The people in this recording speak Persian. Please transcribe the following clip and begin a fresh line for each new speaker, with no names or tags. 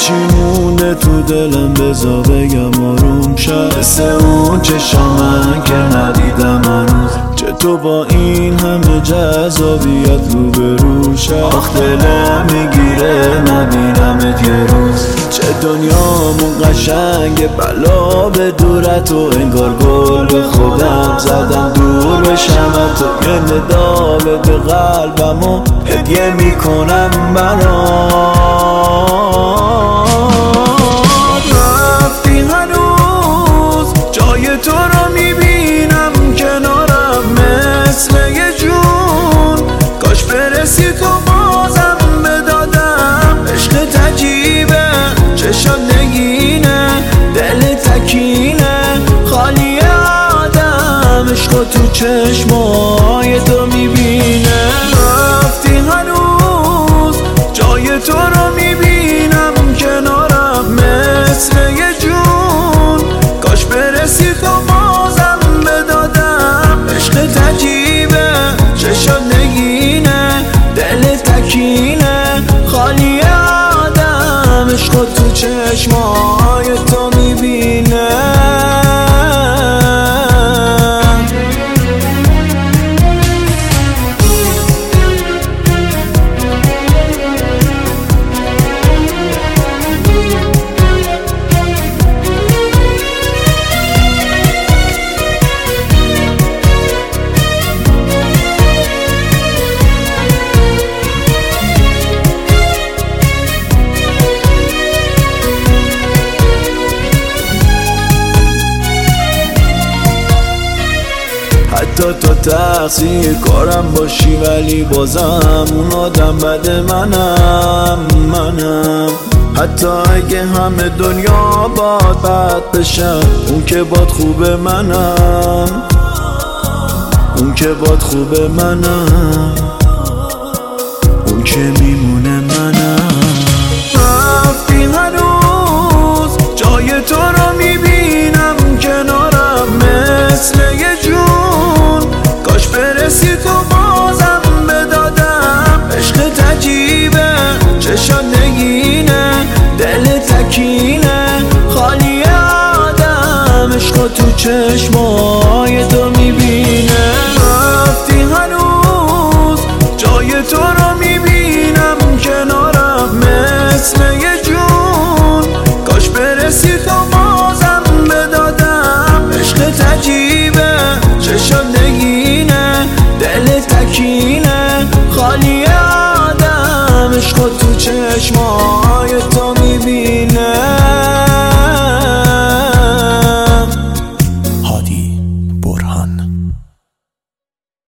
چی مونه تو دلم بذار بگم آروم شد، مثل اون چشامن که ندیدم هنوز، چطور با این همه جذابیت روبرو شد. آخ دلم میگیره نبینمت یه روز، چه دنیامون قشنگه بلا به دورت و انگار گل به خودم زدم دور بشم تو، یه ندا بده قلبمو هدیه میکنم برات. رفتی هنوز جای تو رو میبینم کنارم مثل یه جون، کاش برسی تو بازم بدادم. عشق تجیبه چشات نگینه دل تکینه خالی آدم، عشق تو چشمای تو میبینه. رفتی هنوز جای تو رو میبینم کنارم مثل یه جون، کاش برسی تو بازم بدادم. عشق تجیبه چشات نگینه دل تکینه خالی آدم، عشق تو چشمای تو میبینه. حتی تو تقصیر کارم باشی ولی بازم اون آدم بد منم. حتی اگه همه دنیا باد بد بشن، اون که باد خوبه منم، اون که باد خوبه منم، اون که میمونه منم. رفتی هنوز جای تو رو میبینم کنارم مثل یه جون، کاش برسی تو بازم بدادم. عشق تجیبه چشات نگینه دل تکینه خالی آدم، عشق تو چشمای تو میبینه. رفتی هنوز جای تو رو میبینم کنارم مثل یه جون، کاش برسی تو بازم بدادم. عشق تجیبه چشات نگینه دل تکینه خالی آدم، عشق تو چشمای تو